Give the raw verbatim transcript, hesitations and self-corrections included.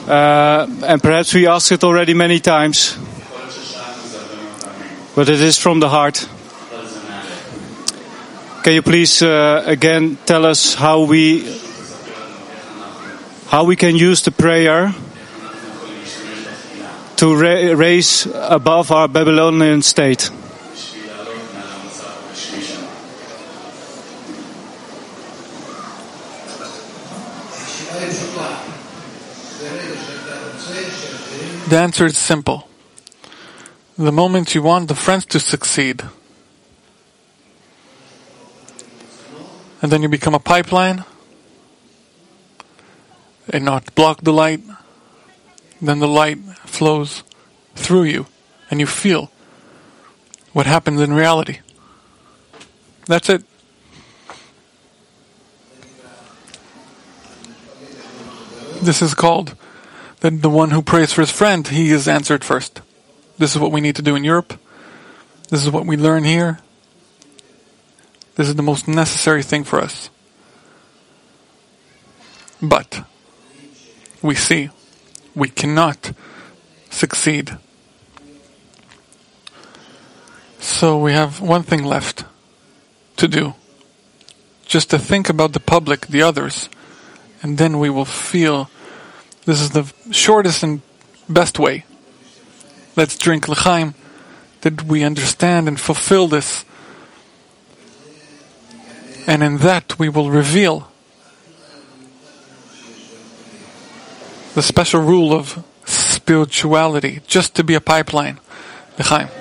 Uh, and perhaps we asked it already many times, but it is from the heart. Can you please uh, again tell us how we how we can use the prayer to ra- raise above our Babylonian state? The answer is simple. The moment you want the friends to succeed, and then you become a pipeline and not block the light, then the light flows through you and you feel what happens in reality. That's it. This is called that the one who prays for his friend, he is answered first. This is what we need to do in Europe. This is what we learn here. This is the most necessary thing for us. But we see we cannot succeed. So we have one thing left to do. Just to think about the public, the others, and then we will feel this is the shortest and best way. Let's drink l'chaim, that we understand and fulfill this. And in that we will reveal the special rule of spirituality, just to be a pipeline. L'chaim.